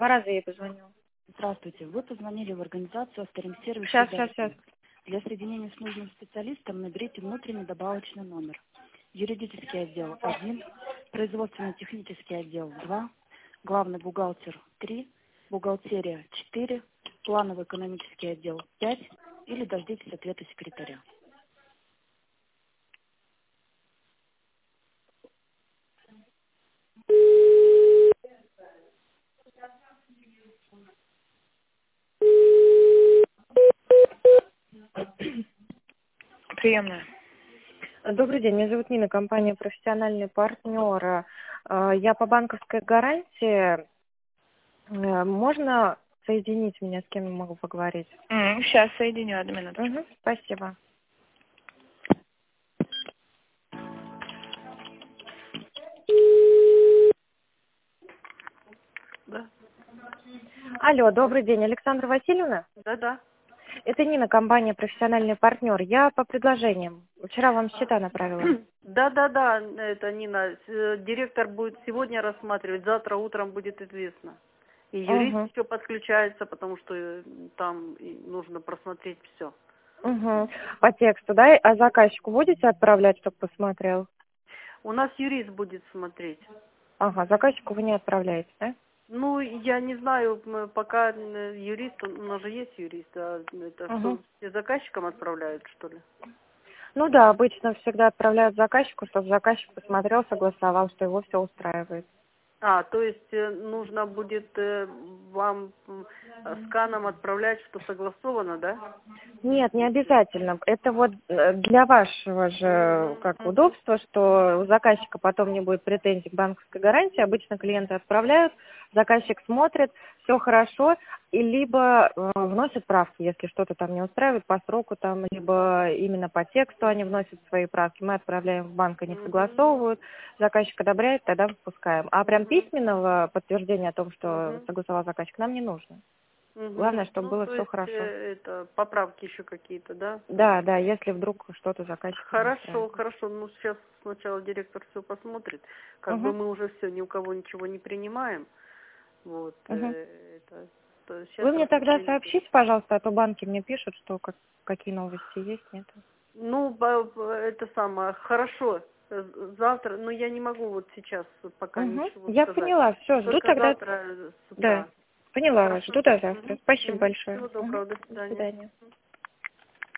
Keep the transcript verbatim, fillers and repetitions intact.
Два раза ей позвонила. Здравствуйте. Вы позвонили в организацию «Авторинсервис». Сейчас, сейчас, сейчас. Для соединения с нужным специалистом наберите внутренний добавочный номер. Юридический отдел один, производственно-технический отдел два, главный бухгалтер три, бухгалтерия четыре, планово-экономический отдел пять или дождитесь ответа секретаря. Приемная. Добрый день, меня зовут Нина, компания «Профессиональный партнер». Э, Я по банковской гарантии. Э, Можно соединить меня, с кем я могу поговорить? М, Сейчас соединю, одну минуточку. Угу, спасибо. Да, Алло, добрый день, Александра Васильевна? да, да. Это Нина, компания «Профессиональный партнер». Я по предложениям. Вчера вам счета направила. Да, да, да, это Нина. Э, Директор будет сегодня рассматривать, завтра утром будет известно. И юрист Угу. еще подключается, потому что э, там и нужно просмотреть все. Угу. По тексту, да? А заказчику будете отправлять, чтобы посмотрел? У нас юрист будет смотреть. Ага, заказчику вы не отправляете, да? Ну, я не знаю, м, пока э, юрист, у нас же есть юрист, а это что, Угу. все заказчикам отправляют, что ли? Ну да, обычно всегда отправляют заказчику, чтобы заказчик посмотрел, согласовал, что его все устраивает. А, то есть э, нужно будет э, вам м, э, сканом отправлять, что согласовано, да? Нет, не обязательно. Это вот э, для вашего же как Мгм. удобства, что у заказчика потом не будет претензий к банковской гарантии. Обычно клиенты отправляют, заказчик смотрит, все хорошо, и либо э, вносят правки, если что-то там не устраивает по сроку, там, либо именно по тексту они вносят свои правки. Мы отправляем в банк, они согласовывают, заказчик одобряет, тогда выпускаем. А прям письменного подтверждения о том, что Мгм. согласовал заказчик, нам не нужно. Главное, Мгм. чтобы Ну, было то все есть хорошо. э, это поправки еще какие-то, да? Да, да, если вдруг что-то заказчика не Хорошо, устраивает. хорошо. Ну, сейчас сначала директор все посмотрит. Как бы Угу, мы уже все, ни у кого ничего не принимаем. Вот. угу. э, Это, то сейчас Вы мне тогда рассмотрение будет. сообщите, пожалуйста, а то банки мне пишут, что как, какие новости есть, нет. Ну, ба- ба- это самое, хорошо. Э, Завтра, но я не могу вот сейчас пока Угу. ничего Я сказать. поняла, все, жду Только тогда. завтра э, с Да, утра. поняла вас, Хорошо? жду до завтра. Мгм. Спасибо Мгм. большое. Всего Угу. доброго, до До свидания. свидания.